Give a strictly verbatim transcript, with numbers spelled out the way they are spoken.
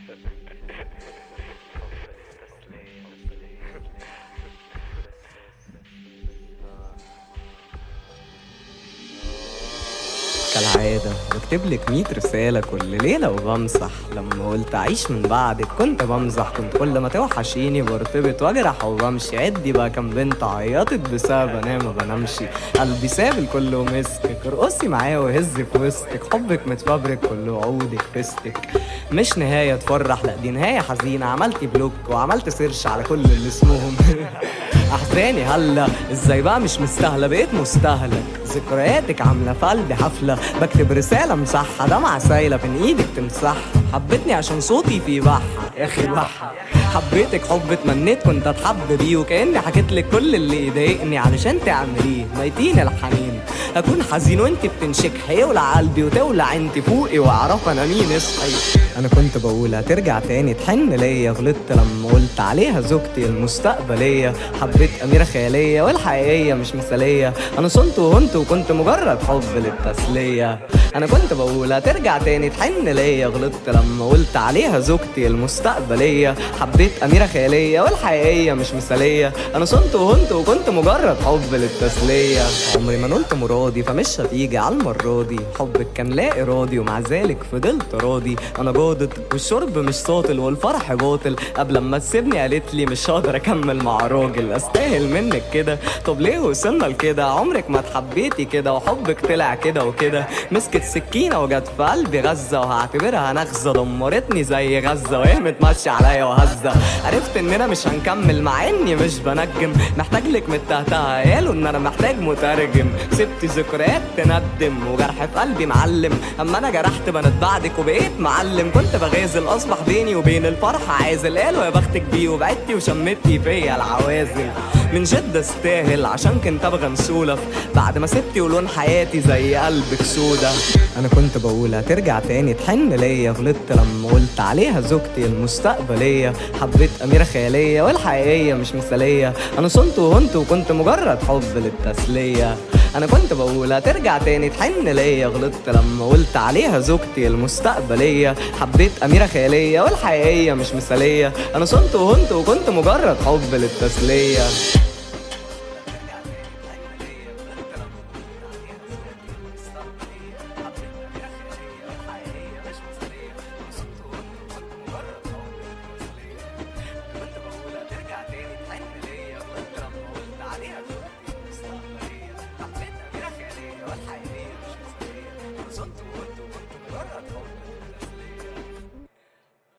كالعادة بكتب لك مية رسالة كل ليلة وبمسح. لما قلت أعيش من بعدك كنت بمزح، كنت كل ما توحشيني برتبط واجرح وبمشي. عدي بقى كام بنت عيطت بسبب أنا ما بنامشي. قلبي ساب الكل ومسكك، ارقصي معايا وهز في وسطك. حبك متفبرك كله عودك فستك، مش نهاية تفرح لأ دي نهاية حزينة. عملتي بلوك وعملت سيرش على كل اللي اسمهم أحزاني هلا ازاي بقى مش مستاهلة، بقيت مستهلك. ذكرياتك عاملة في قلبي حفلة، بكتب رسالة مسحة دمعة سايلة بين ايدك تمسحها. حبتني عشان صوتي فيه بحة يا اخي بحة. حبيتك حب اتمنيت كنت اتحب بيه، وكأني حكيت لك كل اللي يضايقني علشان تعمليه. ميتين الحنين اكون حزين وانت بتنشكحي، يولع قلبي وتولع انت فوقي واعرف انا مين. اصحي انا كنت بقول هترجع تاني تحن ليا، غلطت لما قلت عليها زوجتي المستقبلية. حبيت اميرة خيالية والحقيقية مش مثالية، انا صنت وهنت وكنت مجرد حب للتسلية. انا كنت بقول هترجع تاني تحن ليا، غلطت لما قلت عليها زوجتي المستقبلية. حبيت اميرة خيالية والحقيقية مش مثالية، انا صنت وهنت وكنت مجرد حب للتسلية. عمري ما نلت مرادي فمش هتيجي على المرة دي. حبك كان لا ارادي ومع ذلك فضلت راضي. انا جادت والشرب مش ساطل والفرح باطل، قبل ما تسيبني قالت لي مش هقدر اكمل مع راجل. استاهل منك كده؟ طب ليه وصلنا لكده؟ عمرك ما اتحبيتي كده وحبك طلع كده وكده. مسكت سكينة وجت في قلبي غزة، وهعتبرها نغزة دمرتني زي غزة وهي متمشي عليا وهزة. عرفت اننا مش هنكمل مع اني مش بنجم، محتاج لك متهتها قالوا ان انا محتاج مترجم. سبت ذكريات تندم وجرح في قلبي معلم، اما انا جرحت بنات بعدك وبقيت معلم. كنت بغازل اصبح بيني وبين الفرح عازل، قالوا يا بختك بيه وبعدتي وشمتي فيا العوازل. من جد استاهل عشان كنت ابغى نسولف، بعد ما سبتي ولون حياتي زي قلبك سودا. انا كنت بقول هترجع تاني تحن ليا، غلطت لما قلت عليها زوجتي المستقبلية. حبيت اميرة خيالية والحقيقية مش مثالية، انا صنت وهنت وكنت مجرد حب للتسلية. انا كنت بقول هترجع تاني تحن ليا، غلطت لما قلت عليها زوجتي المستقبلية. حبيت اميرة خيالية والحقيقية مش مثالية، انا صنت وهنت وكنت مجرد حب للتسلية.